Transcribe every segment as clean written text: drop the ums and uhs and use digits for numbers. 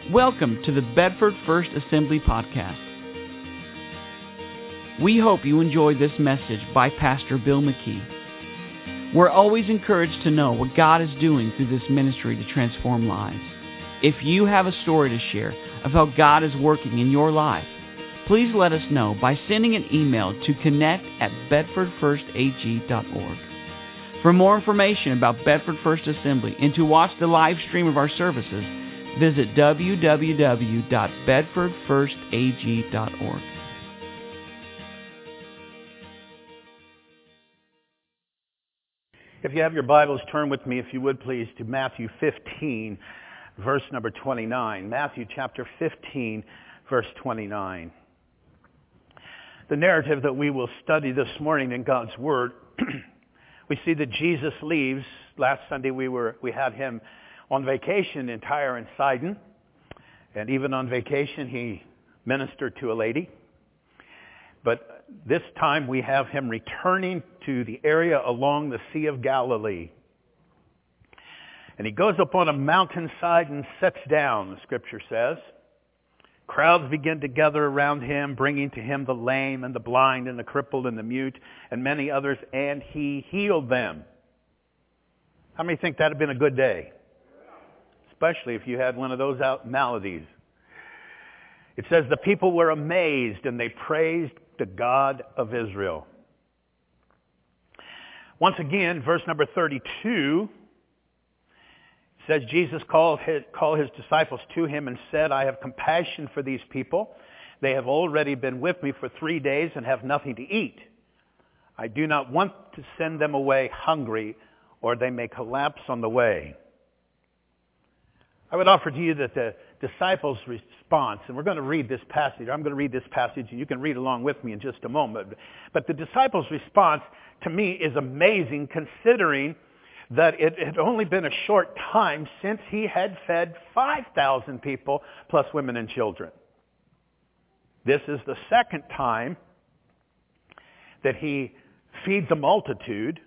Welcome to the Bedford First Assembly Podcast. We hope you enjoyed this message by Pastor Bill McKee. We're always encouraged to know what God is doing through this ministry to transform lives. If you have a story to share of how God is working in your life, please let us know by sending an email to connect@bedfordfirstag.org. For more information about Bedford First Assembly and to watch the live stream of our services, visit www.bedfordfirstag.org. If you have your Bibles, turn with me, if you would please, to Matthew 15, verse number 29. Matthew chapter 15, verse 29. The narrative that we will study this morning in God's Word, we see that Jesus leaves. Last Sunday we had him on vacation in Tyre and Sidon. And even on vacation he ministered to a lady. But this time we have him returning to the area along the Sea of Galilee. And he goes up on a mountainside and sits down, the scripture says. Crowds begin to gather around him, bringing to him the lame and the blind and the crippled and the mute and many others, and he healed them. How many think that had been a good day? Especially if you had one of those maladies. It says the people were amazed and they praised the God of Israel. Once again, verse number 32 says Jesus called his disciples to him and said, I have compassion for these people. They have already been with me for 3 days and have nothing to eat. I do not want to send them away hungry, or they may collapse on the way. I would offer to you that the disciples' response, and we're going to read this passage. I'm going to read this passage, and you can read along with me in just a moment. But the disciples' response, to me, is amazing, considering that it had only been a short time since he had fed 5,000 people, plus women and children. This is the second time that he feeds a multitude.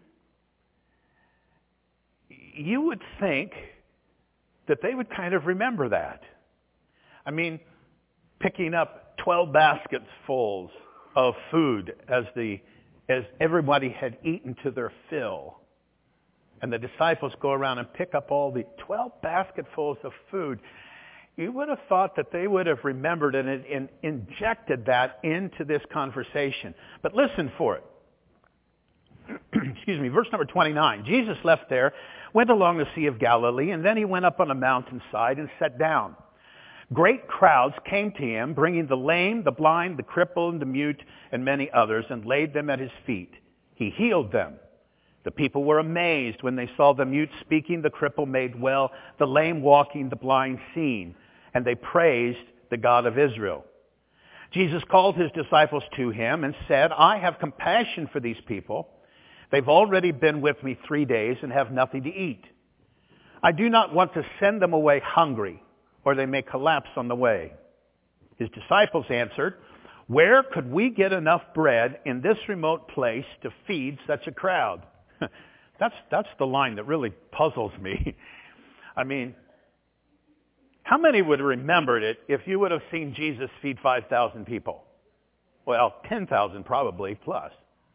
You would think that they would kind of remember that. I mean, picking up 12 baskets full of food as everybody had eaten to their fill. And the disciples go around and pick up all the 12 basketfuls of food. You would have thought that they would have remembered and injected that into this conversation. But listen for it. Excuse me, verse number 29. Jesus left there, went along the Sea of Galilee, and then he went up on a mountainside and sat down. Great crowds came to him, bringing the lame, the blind, the crippled, and the mute, and many others, and laid them at his feet. He healed them. The people were amazed when they saw the mute speaking, the cripple made well, the lame walking, the blind seeing, and they praised the God of Israel. Jesus called his disciples to him and said, I have compassion for these people. They've already been with me 3 days and have nothing to eat. I do not want to send them away hungry, or they may collapse on the way. His disciples answered, where could we get enough bread in this remote place to feed such a crowd? That's the line that really puzzles me. I mean, how many would have remembered it if you would have seen Jesus feed 5,000 people? Well, 10,000 probably plus.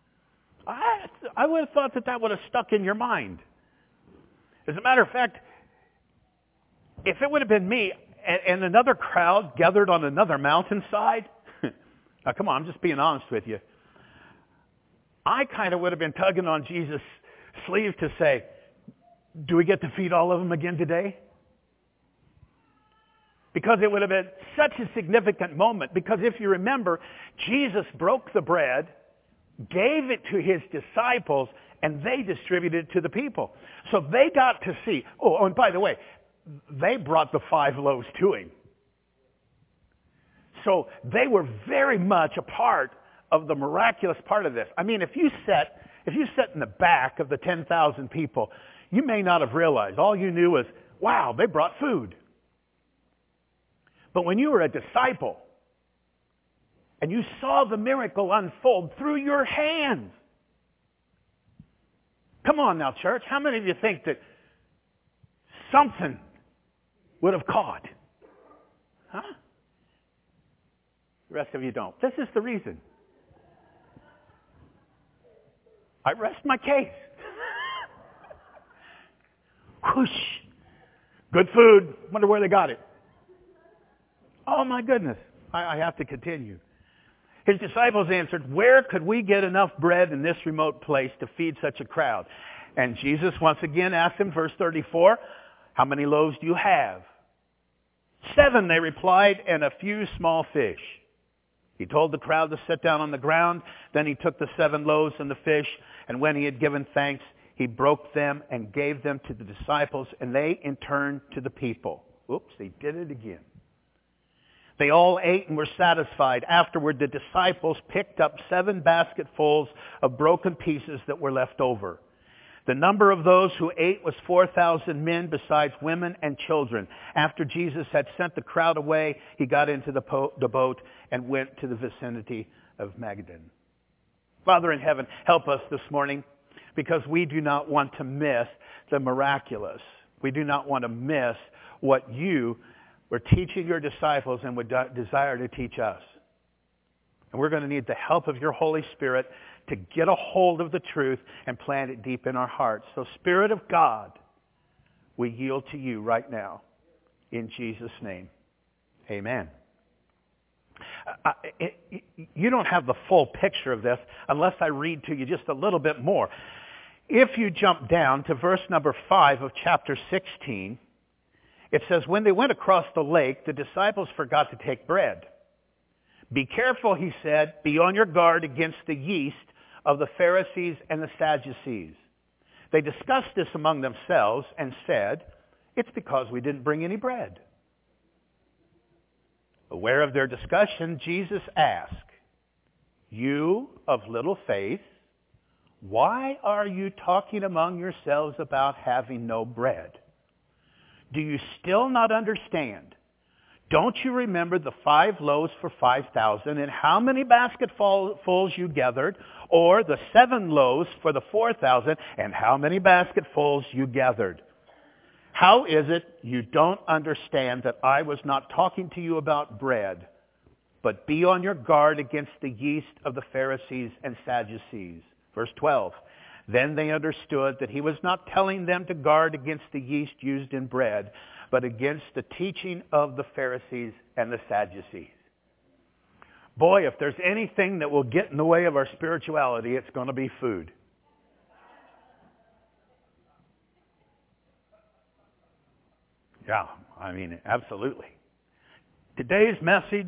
I would have thought that would have stuck in your mind. As a matter of fact, if it would have been me and another crowd gathered on another mountainside, now come on, I'm just being honest with you. I kind of would have been tugging on Jesus' sleeve to say, do we get to feed all of them again today? Because it would have been such a significant moment. Because if you remember, Jesus broke the bread, gave it to his disciples, and they distributed it to the people. So they got to see. Oh, and by the way, they brought the 5 loaves to him. So they were very much a part of the miraculous part of this. I mean, if you sat in the back of the 10,000 people, you may not have realized. All you knew was, wow, they brought food. But when you were a disciple and you saw the miracle unfold through your hands, come on now, church, how many of you think that something would have caught? Huh? The rest of you don't. This is the reason. I rest my case. Whoosh. Good food. Wonder where they got it. Oh my goodness. I have to continue. His disciples answered, where could we get enough bread in this remote place to feed such a crowd? And Jesus once again asked them, verse 34, how many loaves do you have? 7, they replied, and a few small fish. He told the crowd to sit down on the ground. Then he took the 7 loaves and the fish, and when he had given thanks, he broke them and gave them to the disciples, and they in turn to the people. Oops, they did it again. They all ate and were satisfied. Afterward, the disciples picked up 7 basketfuls of broken pieces that were left over. The number of those who ate was 4,000 men, besides women and children. After Jesus had sent the crowd away, he got into the boat and went to the vicinity of Magadan. Father in heaven, help us this morning, because we do not want to miss the miraculous. We do not want to miss what you were teaching your disciples and would desire to teach us. And we're going to need the help of your Holy Spirit to get a hold of the truth and plant it deep in our hearts. So Spirit of God, we yield to you right now. In Jesus' name, amen. You don't have the full picture of this unless I read to you just a little bit more. If you jump down to verse number 5 of chapter 16, it says, when they went across the lake, the disciples forgot to take bread. Be careful, he said, be on your guard against the yeast of the Pharisees and the Sadducees. They discussed this among themselves and said, it's because we didn't bring any bread. Aware of their discussion, Jesus asked, you of little faith, why are you talking among yourselves about having no bread? Do you still not understand? Don't you remember the 5 loaves for 5,000 and how many basketfuls you gathered? Or the 7 loaves for the 4,000 and how many basketfuls you gathered? How is it you don't understand that I was not talking to you about bread, but be on your guard against the yeast of the Pharisees and Sadducees? Verse 12. Then they understood that he was not telling them to guard against the yeast used in bread, but against the teaching of the Pharisees and the Sadducees. Boy, if there's anything that will get in the way of our spirituality, it's going to be food. Yeah, I mean, absolutely. Today's message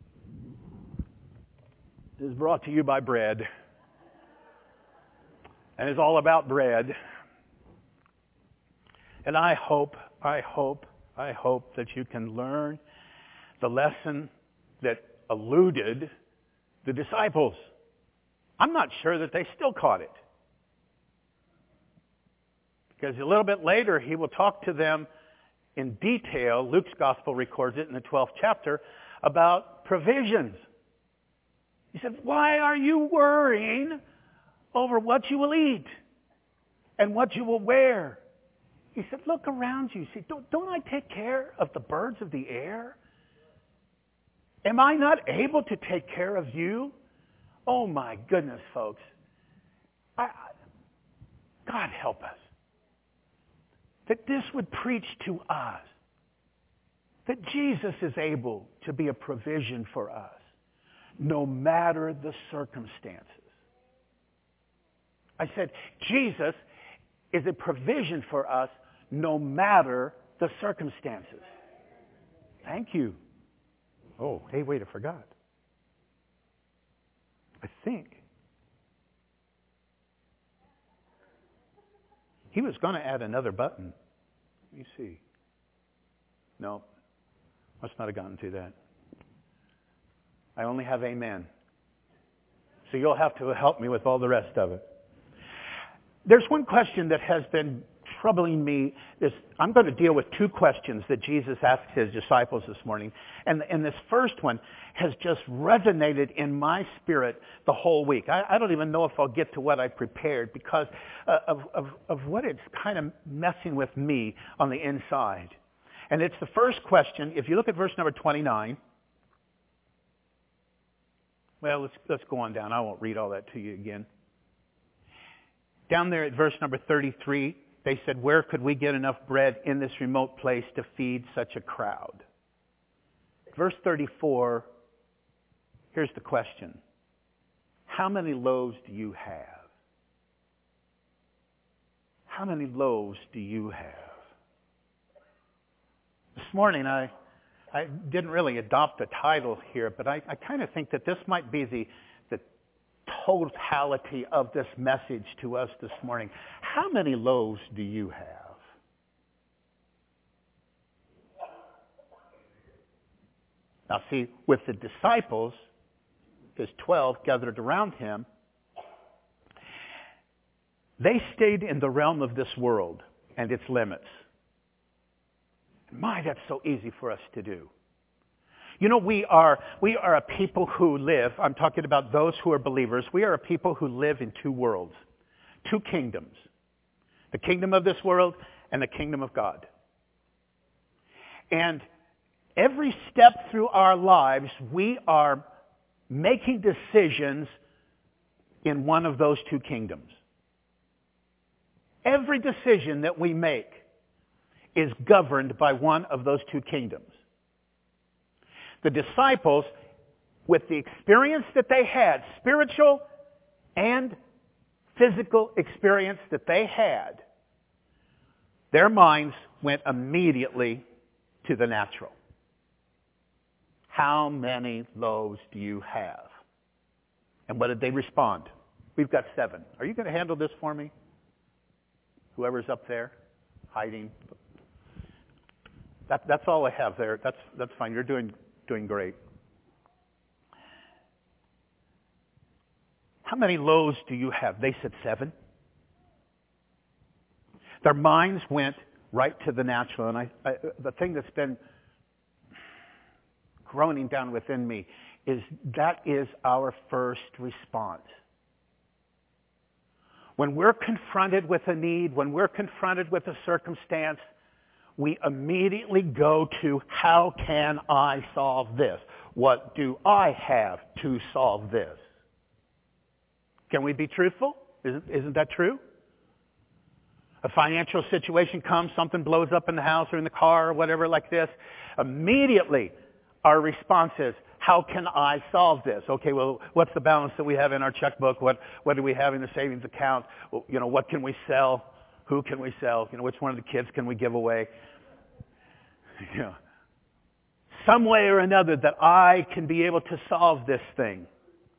is brought to you by bread. And it's all about bread. And I hope that you can learn the lesson that eluded the disciples. I'm not sure that they still caught it. Because a little bit later, he will talk to them in detail. Luke's gospel records it in the 12th chapter about provisions. He said, why are you worrying over what you will eat and what you will wear? He said, look around you. See, don't I take care of the birds of the air? Am I not able to take care of you? Oh my goodness, folks. God help us. That this would preach to us. That Jesus is able to be a provision for us, no matter the circumstances. I said, Jesus is a provision for us no matter the circumstances. Thank you. Oh, hey, wait, I forgot. I think he was going to add another button. Let me see. No, must not have gotten to that. I only have amen. So you'll have to help me with all the rest of it. There's one question that has been troubling me. I'm going to deal with 2 questions that Jesus asked his disciples this morning. And this first one has just resonated in my spirit the whole week. I don't even know if I'll get to what I prepared because of what it's kind of messing with me on the inside. And it's the first question. If you look at verse number 29, well, let's go on down. I won't read all that to you again. Down there at verse number 33, they said, where could we get enough bread in this remote place to feed such a crowd? Verse 34, here's the question. How many loaves do you have? How many loaves do you have? This morning I didn't really adopt a title here, but I kind of think that this might be the totality of this message to us this morning. How many loaves do you have? Now see, with the disciples, his 12 gathered around him, they stayed in the realm of this world and its limits. My, that's so easy for us to do. You know, we are a people who live, I'm talking about those who are believers, we are a people who live in two worlds, two kingdoms. The kingdom of this world and the kingdom of God. And every step through our lives, we are making decisions in one of those two kingdoms. Every decision that we make is governed by one of those two kingdoms. The disciples, with the experience that they had, spiritual and physical experience that they had, their minds went immediately to the natural. How many loaves do you have? And what did they respond? We've got 7. Are you going to handle this for me? Whoever's up there, hiding. That's all I have there. That's fine. You're doing great. How many loaves do you have? They said 7. Their minds went right to the natural. And the thing that's been groaning down within me is that is our first response. When we're confronted with a need, when we're confronted with a circumstance, we immediately go to, how can I solve this? What do I have to solve this? Can we be truthful? Isn't that true? A financial situation comes, something blows up in the house or in the car or whatever like this. Immediately, our response is, how can I solve this? Okay, well, what's the balance that we have in our checkbook? What do we have in the savings account? Well, what can we sell? Who can we sell? Which one of the kids can we give away? Some way or another that I can be able to solve this thing.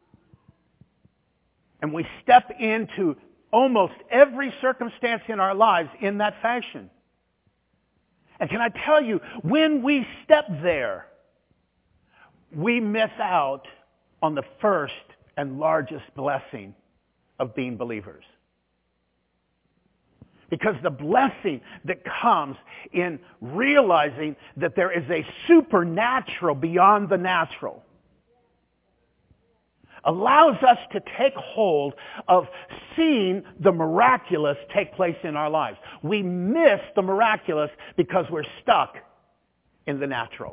And we step into almost every circumstance in our lives in that fashion. And can I tell you, when we step there, we miss out on the first and largest blessing of being believers. Because the blessing that comes in realizing that there is a supernatural beyond the natural allows us to take hold of seeing the miraculous take place in our lives. We miss the miraculous because we're stuck in the natural.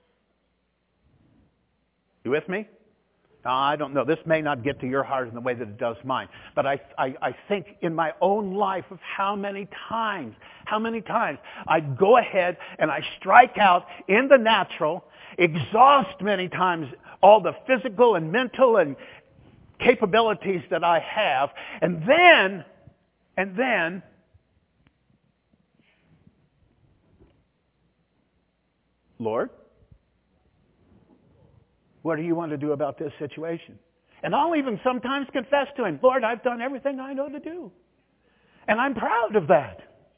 You with me? Now, I don't know. This may not get to your heart in the way that it does mine. But I think in my own life of how many times I go ahead and I strike out in the natural, exhaust many times all the physical and mental and capabilities that I have, and then Lord, what do you want to do about this situation? And I'll even sometimes confess to Him, Lord, I've done everything I know to do. And I'm proud of that.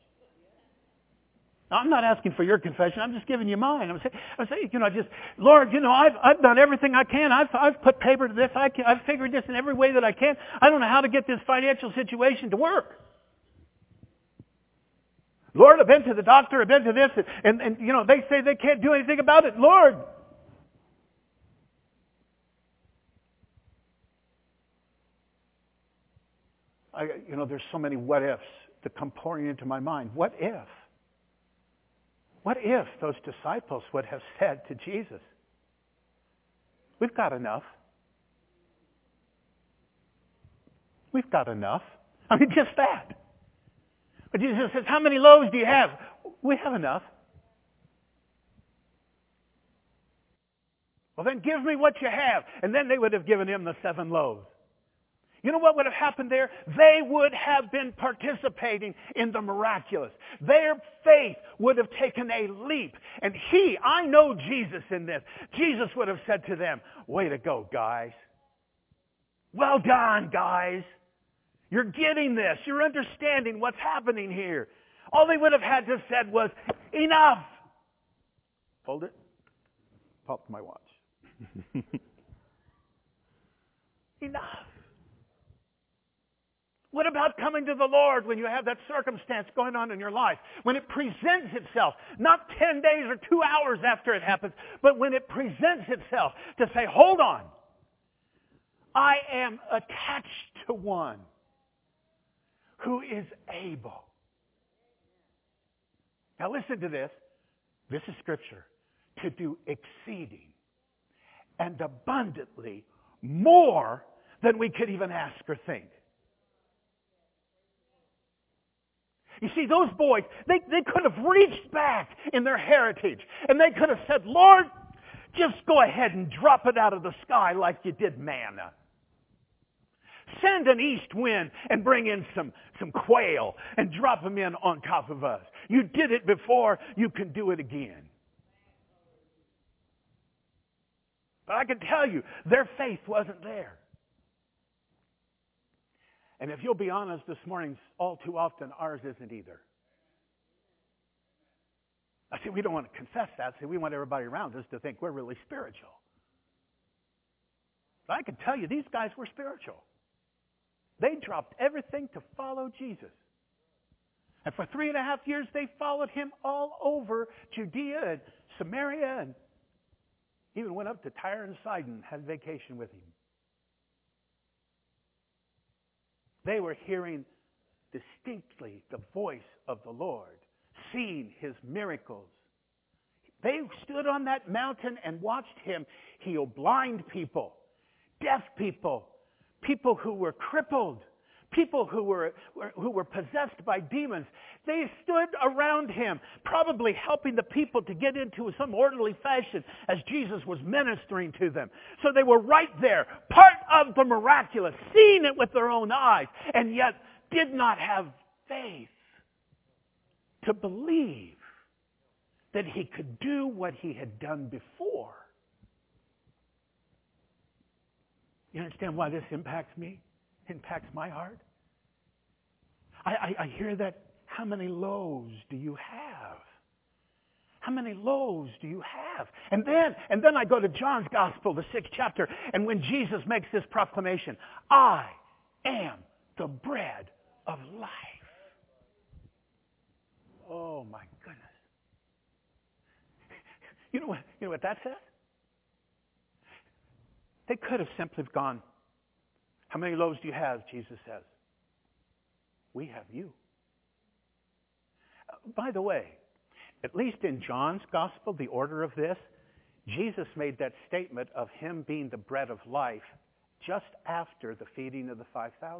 Now, I'm not asking for your confession. I'm just giving you mine. I'm saying, Lord, I've done everything I can. I've put paper to this. I've figured this in every way that I can. I don't know how to get this financial situation to work. Lord, I've been to the doctor. I've been to this. And they say they can't do anything about it. Lord, there's so many what ifs that come pouring into my mind. What if? What if those disciples would have said to Jesus, we've got enough. We've got enough. I mean, just that. But Jesus says, how many loaves do you have? We have enough. Well, then give me what you have. And then they would have given him the 7 loaves. You know what would have happened there? They would have been participating in the miraculous. Their faith would have taken a leap. And I know Jesus in this. Jesus would have said to them, way to go, guys. Well done, guys. You're getting this. You're understanding what's happening here. All they would have had to said was, enough. Hold it. Popped my watch. Enough. What about coming to the Lord when you have that circumstance going on in your life? When it presents itself, not 10 days or 2 hours after it happens, but when it presents itself to say, hold on. I am attached to one who is able. Now listen to this. This is Scripture. To do exceeding and abundantly more than we could even ask or think. You see, those boys, they could have reached back in their heritage and they could have said, Lord, just go ahead and drop it out of the sky like you did manna. Send an east wind and bring in some quail and drop them in on top of us. You did it before, you can do it again. But I can tell you, their faith wasn't there. And if you'll be honest this morning, all too often ours isn't either. I see, we don't want to confess that. See, we want everybody around us to think we're really spiritual. But I can tell you, these guys were spiritual. They dropped everything to follow Jesus. And for 3.5 years, they followed him all over Judea and Samaria, and even went up to Tyre and Sidon, had vacation with him. They were hearing distinctly the voice of the Lord, seeing his miracles. They stood on that mountain and watched him heal blind people, deaf people, people who were crippled, people who were possessed by demons. They stood around him, probably helping the people to get into some orderly fashion as Jesus was ministering to them. So they were right there, part of the miraculous, seeing it with their own eyes, and yet did not have faith to believe that he could do what he had done before. You understand why this impacts me? Impacts my heart? I hear that, how many loaves do you have? How many loaves do you have? And then I go to John's Gospel, the 6th chapter, and when Jesus makes this proclamation, I am the bread of life. Oh my goodness. You know what that says? They could have simply gone, how many loaves do you have? Jesus says. We have you. By the way, at least in John's Gospel, the order of this, Jesus made that statement of him being the bread of life just after the feeding of the 5,000.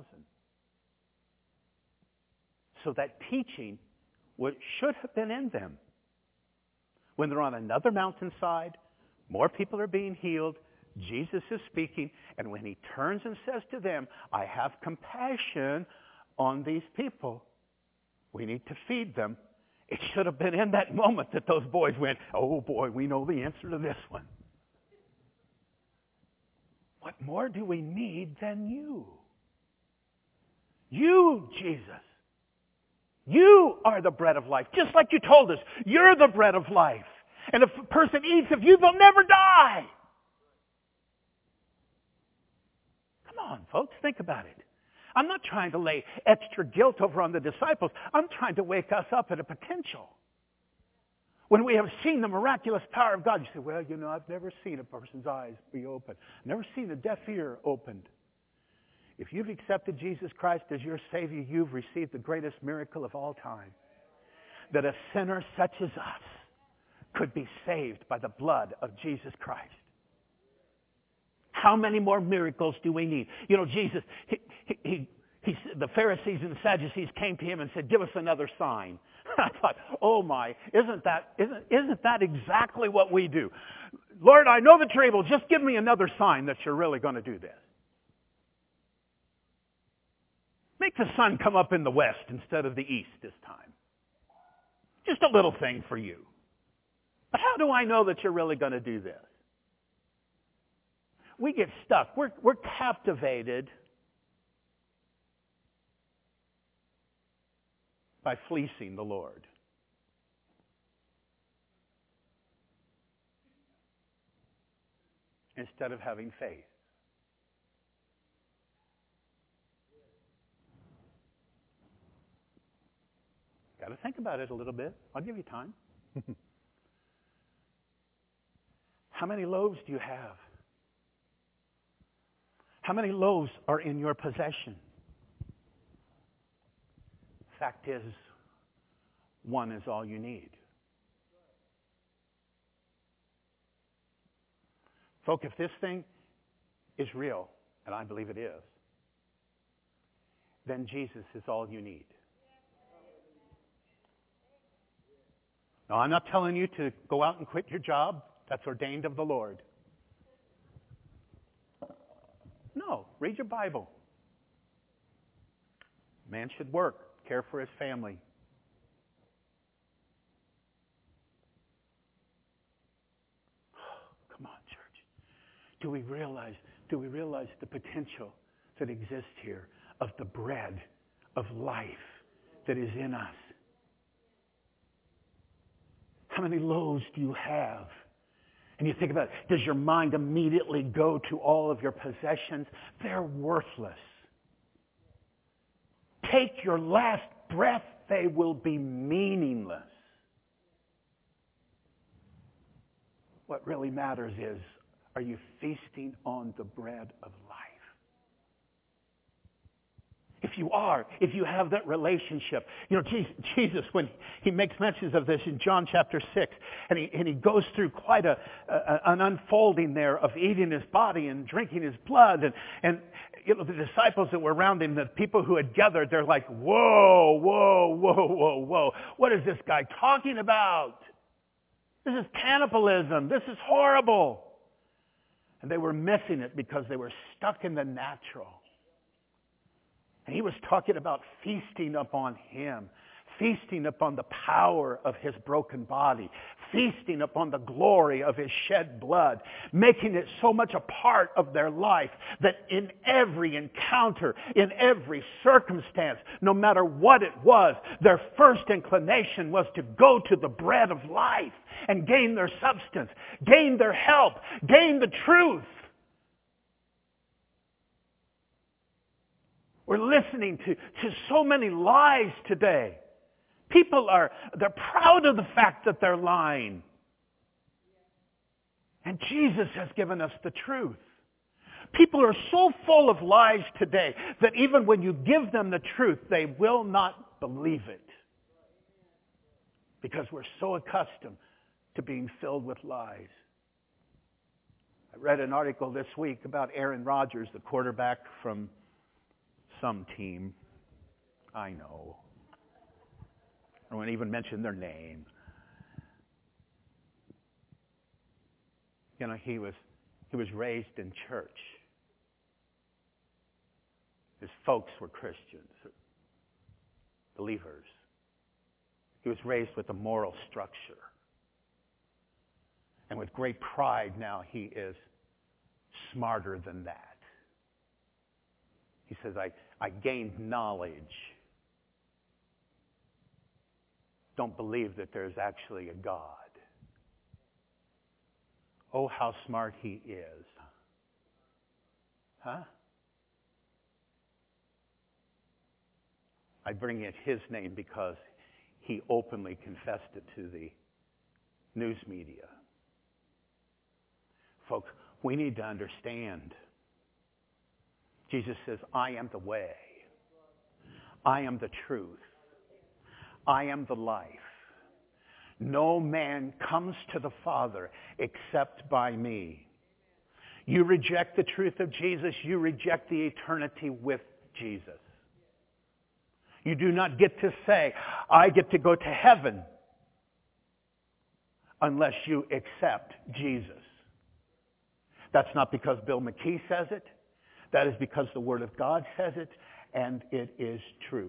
So that teaching should have been in them. When they're on another mountainside, more people are being healed, Jesus is speaking, and when he turns and says to them, I have compassion on these people, we need to feed them. It should have been in that moment that those boys went, oh boy, we know the answer to this one. What more do we need than you? You, Jesus. You are the bread of life. Just like you told us, you're the bread of life. And if a person eats of you, they'll never die. Come on, folks, think about it. I'm not trying to lay extra guilt over on the disciples. I'm trying to wake us up at a potential. When we have seen the miraculous power of God, you say, well, I've never seen a person's eyes be opened. Never seen a deaf ear opened. If you've accepted Jesus Christ as your Savior, you've received the greatest miracle of all time. That a sinner such as us could be saved by the blood of Jesus Christ. How many more miracles do we need? You know, Jesus, the Pharisees and the Sadducees came to him and said, give us another sign. I thought, oh my, isn't that exactly what we do? Lord, I know that you're able. Just give me another sign that you're really going to do this. Make the sun come up in the west instead of the east this time. Just a little thing for you. But how do I know that you're really going to do this? We get stuck. We're captivated by fleecing the Lord. Instead of having faith. Got to think about it a little bit. I'll give you time. How many loaves do you have? How many loaves are in your possession? Fact is, one is all you need. Folk, if this thing is real, and I believe it is, then Jesus is all you need. Now, I'm not telling you to go out and quit your job. That's ordained of the Lord. No, read your Bible. Man should work, care for his family. Come on, church. Do we realize the potential that exists here of the bread of life that is in us? How many loaves do you have? And you think about it, does your mind immediately go to all of your possessions? They're worthless. Take your last breath, they will be meaningless. What really matters is, are you feasting on the bread of life? If you are, if you have that relationship. You know, Jesus, when he makes mentions of this in John chapter 6, and he goes through quite an unfolding there of eating his body and drinking his blood. And you know, the disciples that were around him, the people who had gathered, they're like, whoa, whoa, whoa, whoa, whoa. What is this guy talking about? This is cannibalism. This is horrible. And they were missing it because they were stuck in the natural. And he was talking about feasting upon him, feasting upon the power of his broken body, feasting upon the glory of his shed blood, making it so much a part of their life that in every encounter, in every circumstance, no matter what it was, their first inclination was to go to the bread of life and gain their substance, gain their help, gain the truth. We're listening to so many lies today. People they're proud of the fact that they're lying. And Jesus has given us the truth. People are so full of lies today that even when you give them the truth, they will not believe it. Because we're so accustomed to being filled with lies. I read an article this week about Aaron Rodgers, the quarterback from some team. I know. I won't even mention their name. You know, he was raised in church. His folks were Christians, believers. He was raised with a moral structure. And with great pride now he is smarter than that. He says, I gained knowledge. Don't believe that there's actually a God. Oh, how smart he is. Huh? I bring it his name because he openly confessed it to the news media. Folks, we need to understand. Jesus says, I am the way. I am the truth. I am the life. No man comes to the Father except by me. You reject the truth of Jesus, you reject the eternity with Jesus. You do not get to say, I get to go to heaven, unless you accept Jesus. That's not because Bill McKee says it. That is because the Word of God says it, and it is truth.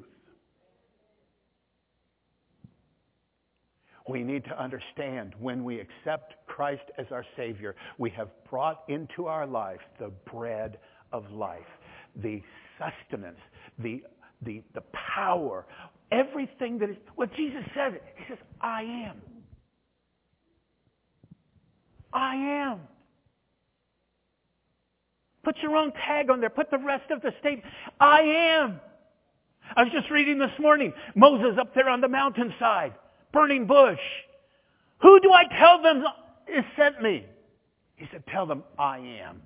We need to understand when we accept Christ as our Savior, we have brought into our life the bread of life, the sustenance, the power, everything that is, well, Jesus says it. He says, I am. I am. Put your own tag on there. Put the rest of the statement. I am. I was just reading this morning, Moses up there on the mountainside, burning bush. Who do I tell them has sent me? He said, tell them I am.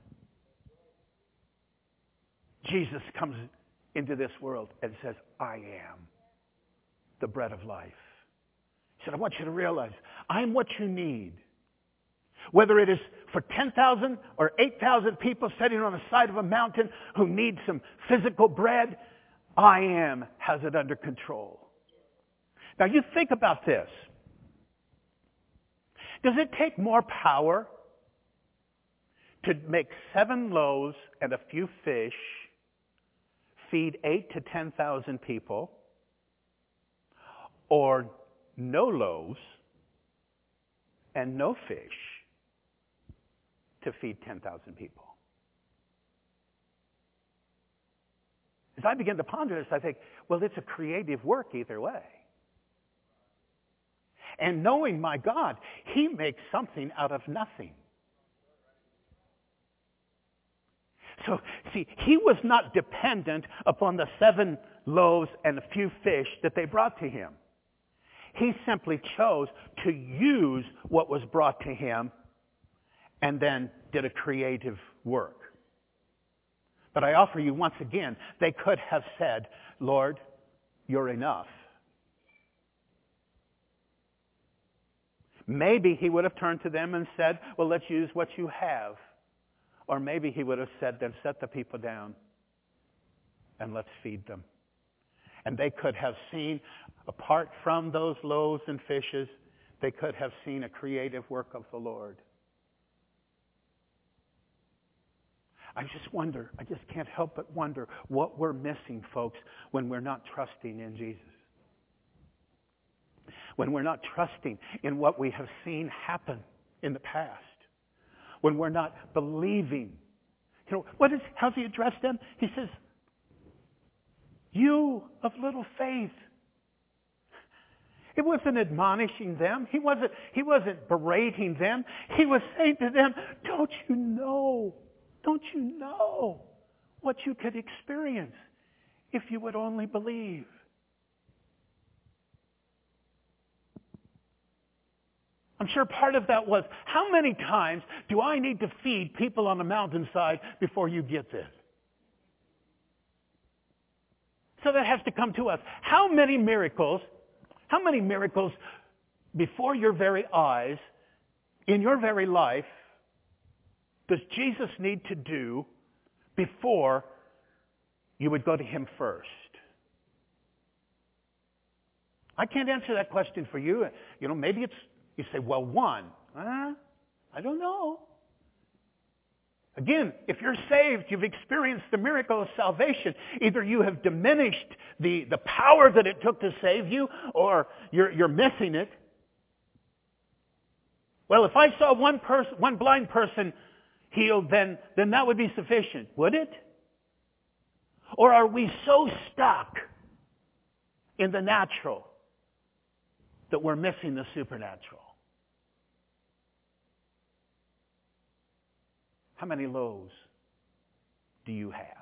Jesus comes into this world and says, I am the bread of life. He said, I want you to realize, I'm what you need. Whether it is for 10,000 or 8,000 people sitting on the side of a mountain who need some physical bread, I am has it under control. Now you think about this. Does it take more power to make 7 loaves and a few fish feed 8,000 to 10,000 people, or no loaves and no fish to feed 10,000 people? As I begin to ponder this, I think, well, it's a creative work either way. And knowing my God, He makes something out of nothing. So, see, He was not dependent upon the 7 loaves and a few fish that they brought to Him. He simply chose to use what was brought to Him and then did a creative work. But I offer you once again, they could have said, Lord, you're enough. Maybe He would have turned to them and said, well, let's use what you have. Or maybe He would have said, then set the people down and let's feed them. And they could have seen, apart from those loaves and fishes, they could have seen a creative work of the Lord. I just can't help but wonder what we're missing, folks, when we're not trusting in Jesus. When we're not trusting in what we have seen happen in the past. When we're not believing. You know, how's He address them? He says, you of little faith. It wasn't admonishing them. He wasn't berating them. He was saying to them, don't you know what you could experience if you would only believe? I'm sure part of that was, how many times do I need to feed people on a mountainside before you get this? So that has to come to us. How many miracles before your very eyes, in your very life, does Jesus need to do before you would go to Him first? I can't answer that question for you. You know, maybe you say, well, one. I don't know. Again, if you're saved, you've experienced the miracle of salvation. Either you have diminished the power that it took to save you, or you're missing it. Well, if I saw one blind person healed, then that would be sufficient, would it? Or are we so stuck in the natural that we're missing the supernatural? How many loaves do you have?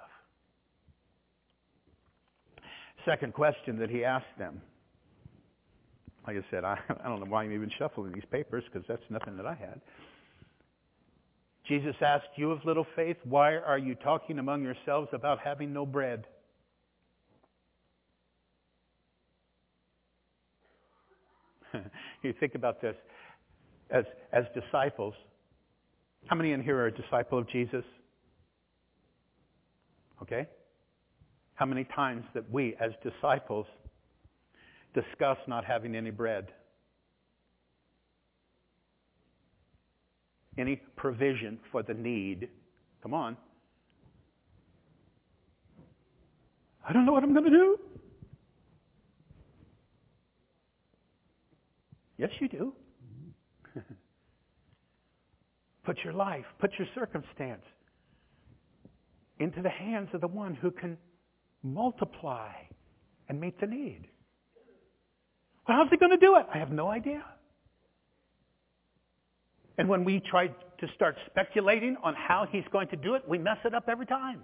Second question that He asked them. Like I said, I don't know why I'm even shuffling these papers, because that's nothing that I had. Jesus asked, you of little faith, why are you talking among yourselves about having no bread? You think about this. As disciples, how many in here are a disciple of Jesus? Okay? How many times that we, as disciples, discuss not having any bread? Any provision for the need? Come on. I don't know what I'm going to do. Yes, you do. Put your life, put your circumstance into the hands of the one who can multiply and meet the need. Well, how's he going to do it? I have no idea. And when we try to start speculating on how he's going to do it, we mess it up every time.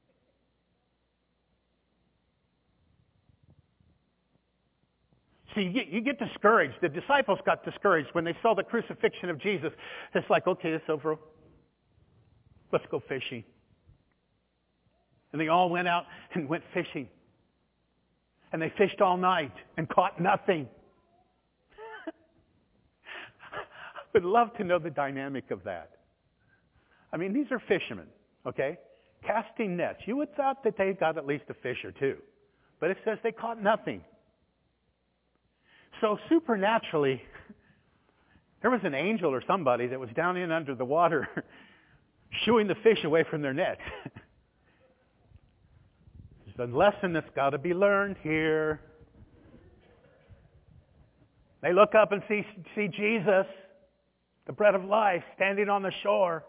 See, you get discouraged. The disciples got discouraged when they saw the crucifixion of Jesus. It's like, okay, it's over. Let's go fishing. And they all went out and went fishing. And they fished all night and caught nothing. I would love to know the dynamic of that. I mean, these are fishermen, okay? Casting nets. You would have thought that they got at least a fish or two. But it says they caught nothing. So supernaturally, there was an angel or somebody that was down in under the water shooing the fish away from their net. There's a lesson that's got to be learned here. They look up and see Jesus, the bread of life, standing on the shore.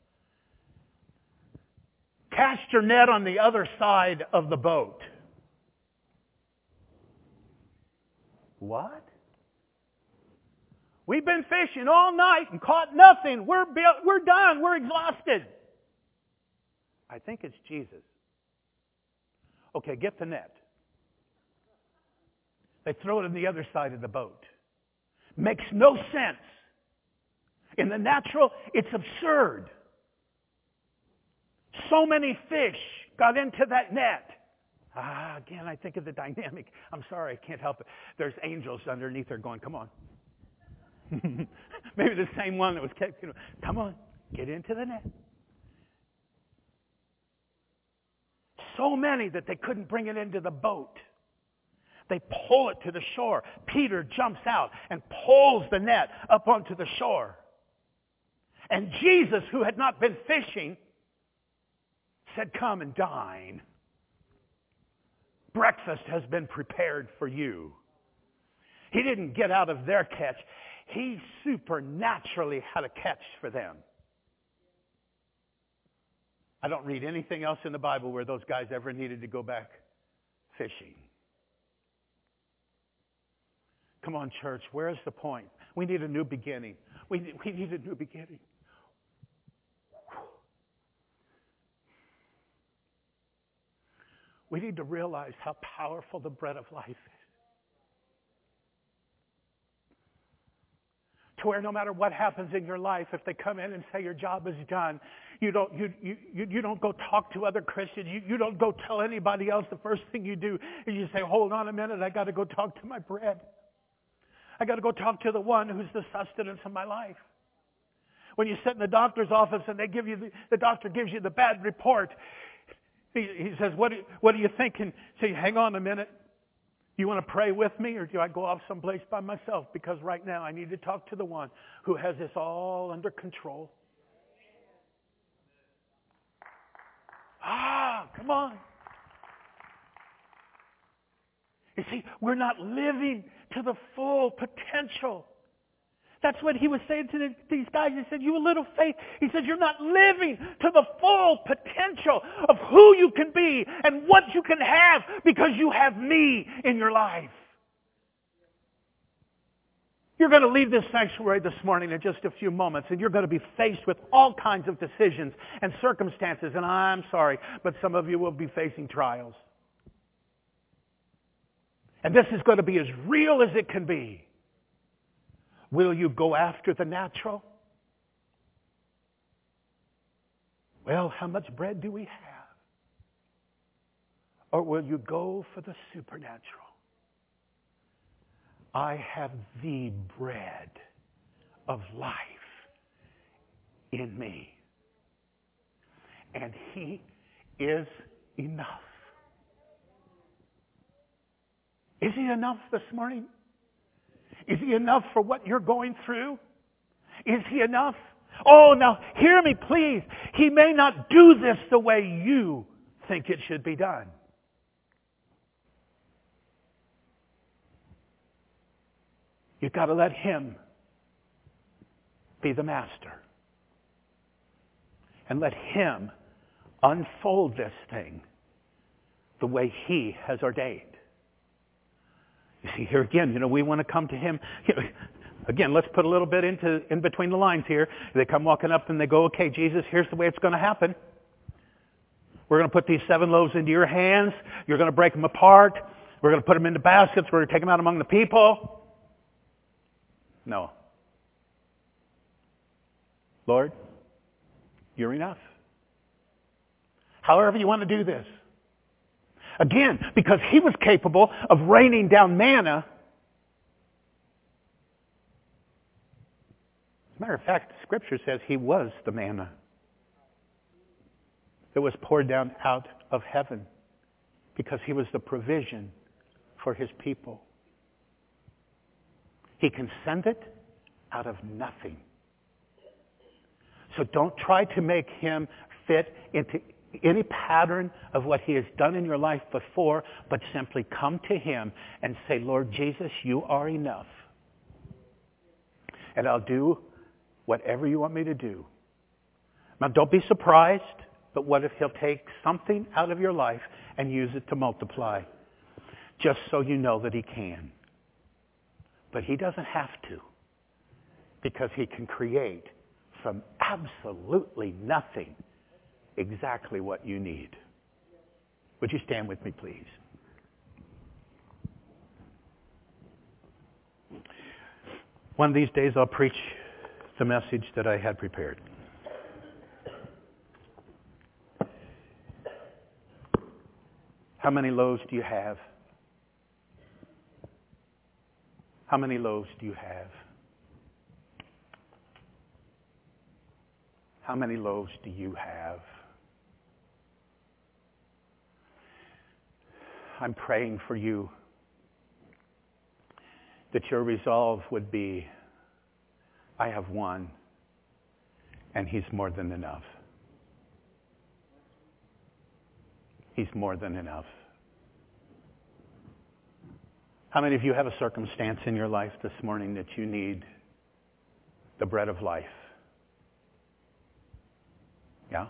Cast your net on the other side of the boat. What? We've been fishing all night and caught nothing. We're done. We're exhausted. I think it's Jesus. Okay, get the net. They throw it on the other side of the boat. Makes no sense. In the natural, it's absurd. So many fish got into that net. Again, I think of the dynamic. I'm sorry, I can't help it. There's angels underneath there going, come on. Maybe the same one that was kept, come on, get into the net. So many that they couldn't bring it into the boat. They pull it to the shore. Peter jumps out and pulls the net up onto the shore. And Jesus, who had not been fishing, said, come and dine. Breakfast has been prepared for you. He didn't get out of their catch. He supernaturally had a catch for them. I don't read anything else in the Bible where those guys ever needed to go back fishing. Come on, church, where's the point? We need a new beginning. We need a new beginning. We need to realize how powerful the bread of life is. To where no matter what happens in your life, if they come in and say your job is done, you don't go talk to other Christians. You don't go tell anybody else. The first thing you do is you say, hold on a minute, I got to go talk to my bread. I got to go talk to the one who's the sustenance of my life. When you sit in the doctor's office and they give you the doctor gives you the bad report, he says, what do you think? And say, hang on a minute. You want to pray with me, or do I go off someplace by myself? Because right now I need to talk to the one who has this all under control. Come on. You see, we're not living to the full potential. That's what he was saying to these guys. He said, you little faith. He said, you're not living to the full potential of who you can be and what you can have because you have me in your life. You're going to leave this sanctuary this morning in just a few moments, and you're going to be faced with all kinds of decisions and circumstances. And I'm sorry, but some of you will be facing trials. And this is going to be as real as it can be. Will you go after the natural? Well, how much bread do we have? Or will you go for the supernatural? I have the bread of life in me. And He is enough. Is He enough this morning? Is He enough for what you're going through? Is He enough? Oh, now hear me, please. He may not do this the way you think it should be done. You've got to let Him be the master. And let Him unfold this thing the way He has ordained. You see, here again, we want to come to Him. Again, let's put a little bit in between the lines here. They come walking up and they go, okay, Jesus, here's the way it's going to happen. We're going to put these 7 loaves into your hands. You're going to break them apart. We're going to put them into baskets. We're going to take them out among the people. No. Lord, you're enough. However you want to do this. Again, because He was capable of raining down manna. As a matter of fact, Scripture says He was the manna that was poured down out of heaven because He was the provision for His people. He can send it out of nothing. So don't try to make Him fit into any pattern of what He has done in your life before, but simply come to Him and say, Lord Jesus, you are enough. And I'll do whatever you want me to do. Now don't be surprised, but what if He'll take something out of your life and use it to multiply? Just so you know that He can. But He doesn't have to, because He can create from absolutely nothing exactly what you need. Would you stand with me, please? One of these days I'll preach the message that I had prepared. How many loaves do you have? How many loaves do you have? How many loaves do you have? I'm praying for you that your resolve would be, I have one, and He's more than enough. He's more than enough. How many of you have a circumstance in your life this morning that you need the bread of life? Yeah?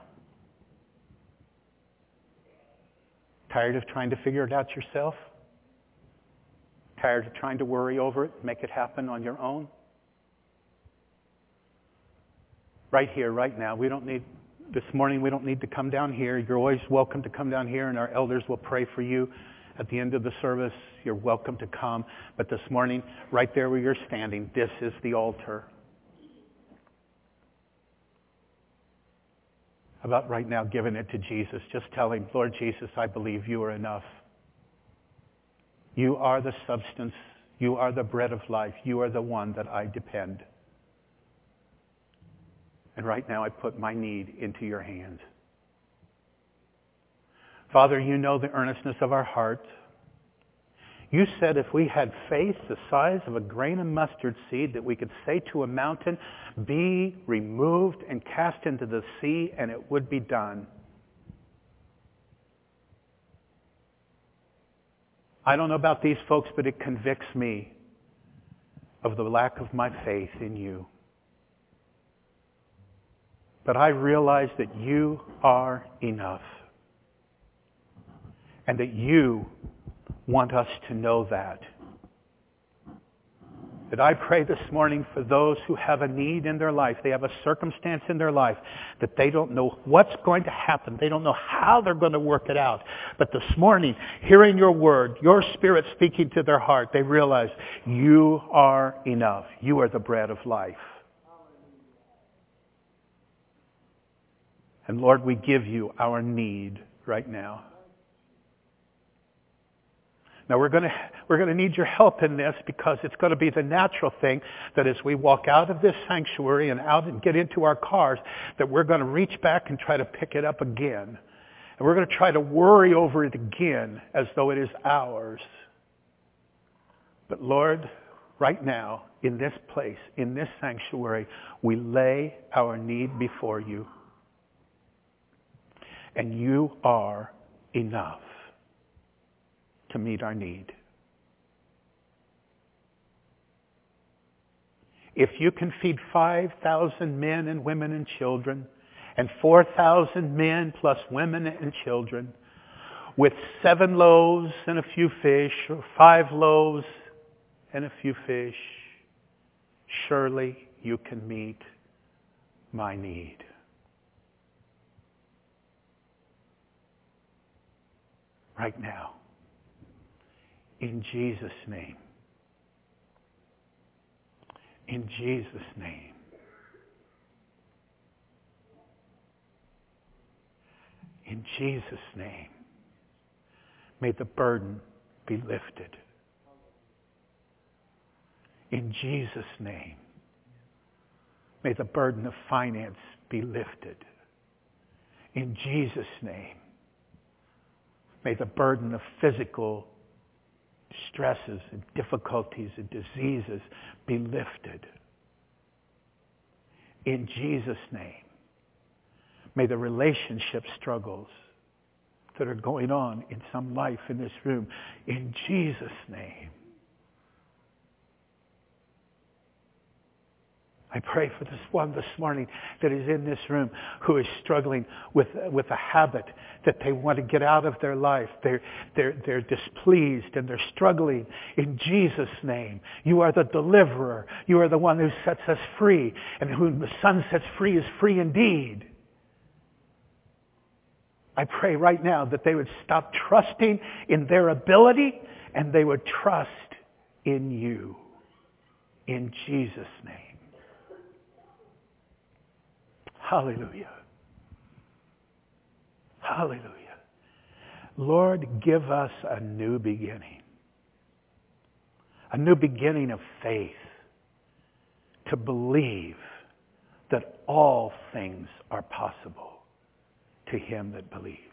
Tired of trying to figure it out yourself? Tired of trying to worry over it, make it happen on your own? Right here, right now. This morning we don't need to come down here. You're always welcome to come down here, and our elders will pray for you. At the end of the service, you're welcome to come. But this morning, right there where you're standing, this is the altar. How about right now giving it to Jesus? Just tell Him, Lord Jesus, I believe you are enough. You are the substance. You are the bread of life. You are the one that I depend. And right now I put my need into your hands. Father, you know the earnestness of our heart. You said if we had faith the size of a grain of mustard seed, that we could say to a mountain, be removed and cast into the sea, and it would be done. I don't know about these folks, but it convicts me of the lack of my faith in you. But I realize that you are enough. And that you want us to know that. That I pray this morning for those who have a need in their life, they have a circumstance in their life that they don't know what's going to happen. They don't know how they're going to work it out. But this morning, hearing your word, your Spirit speaking to their heart, they realize you are enough. You are the bread of life. And Lord, we give you our need right now. Now we're going to need your help in this, because it's going to be the natural thing that as we walk out of this sanctuary and out and get into our cars, that we're going to reach back and try to pick it up again. And we're going to try to worry over it again as though it is ours. But Lord, right now, in this place, in this sanctuary, we lay our need before you. And you are enough to meet our need. If you can feed 5,000 men and women and children, and 4,000 men plus women and children, with 7 loaves and a few fish, or 5 loaves and a few fish, surely you can meet my need. Right now. In Jesus' name. In Jesus' name. In Jesus' name. May the burden be lifted. In Jesus' name. May the burden of finance be lifted. In Jesus' name. May the burden of physical stresses and difficulties and diseases be lifted. In Jesus' name. May the relationship struggles that are going on in some life in this room, in Jesus' name. I pray for this one this morning that is in this room who is struggling with a habit that they want to get out of their life. They're displeased and they're struggling. In Jesus' name, you are the deliverer. You are the one who sets us free. And whom the Son sets free is free indeed. I pray right now that they would stop trusting in their ability and they would trust in you. In Jesus' name. Hallelujah. Hallelujah. Lord, give us a new beginning. A new beginning of faith. To believe that all things are possible to him that believes.